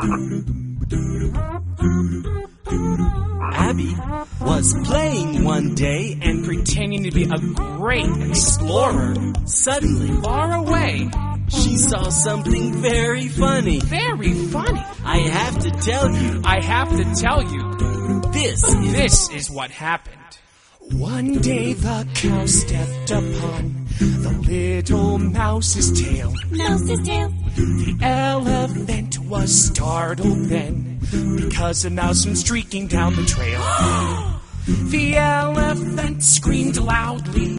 Abby was playing one day and pretending to be a great explorer. suddenly Far away. she saw something very funny. Very funny. I have to tell you, I have to tell you, this is what happened. One day the cow stepped upon the little mouse's tail. Mouse's tail. The elephant was startled then, because a mouse went streaking down the trail. The elephant screamed loudly.